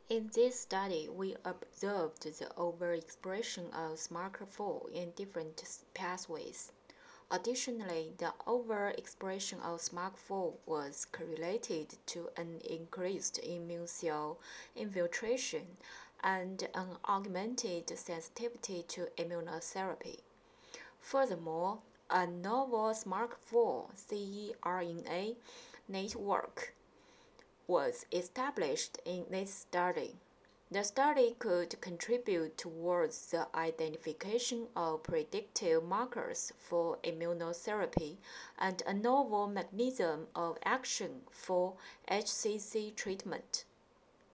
In this study, we observed the overexpression of SMARCA4 in different pathways. Additionally, the overexpression of SMARCA4 was correlated to an increased immune cell infiltration and an augmented sensitivity to immunotherapy. Furthermore, a novel SMARCA4 cRNA network was established in this study. The study could contribute towards the identification of predictive markers for immunotherapy and a novel mechanism of action for HCC treatment.